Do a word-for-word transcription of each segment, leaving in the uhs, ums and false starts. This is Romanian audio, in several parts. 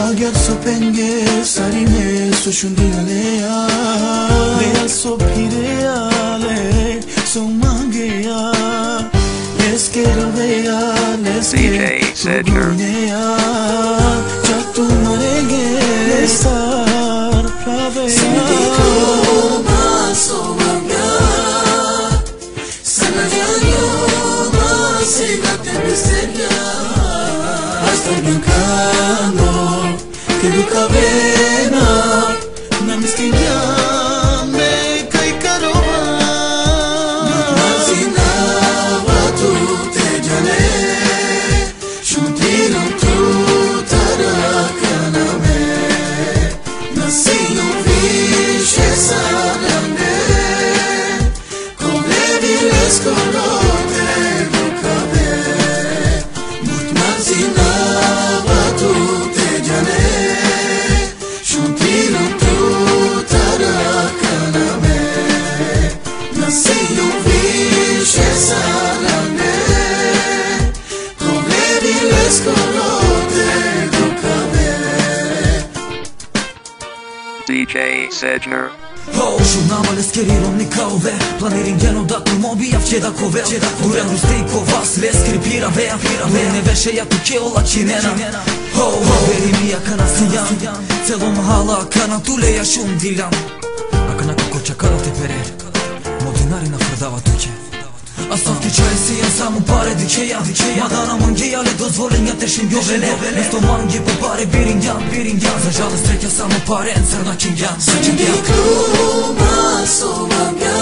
Agar so penge sarine so shundia leya Leya so pireya le so mangeya Leske roveya leske so guneya Jab tu marenge sar praveya Sindiko maso magya Sana janyo masigate miseria Hasta biancano che duca bene na mischia me kai karova Mazina va tu te jane shutino tu tarakana me nasino visce sarane come viles colote duca bene mut mazina va tu te jane D J Sedgner. Oh, šurnama le skerirom nikove Planirin geno da tu mobi javće da kove Duren rustejko vas le skripira vea Lene veše ja tu keola činena Oh, veri mi ja kana sijan Celo mahala kana tu leja šum diljam A kana kako čakala te pere Modinari na frdava tuće A sad ti čaj si ja samo pare dičeja Mada na mangeja le dozvolen ja tešim jovele Mesto mange po pare birinjan Za žalost treća samo pare en crna čingjan Sindiko maso magya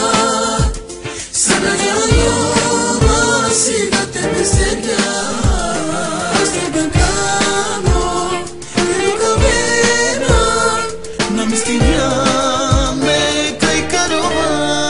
Sana janyo masigate miseria Hasta biancano che duca bene na mischia me kai karova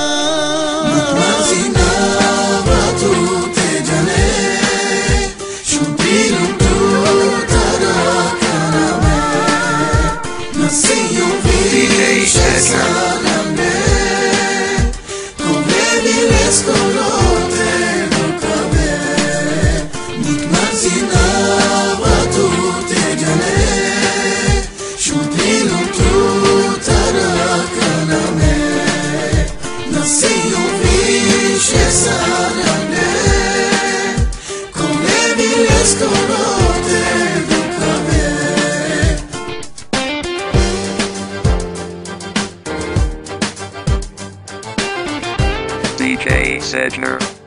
Mazina va tu te jane shutino tu tarakana me nasino visce sarane come viles colote duca bene mut mazina va tu te jane shutino tu tarakana me nasino visce sarane come viles colote duca bene D J Sedgner.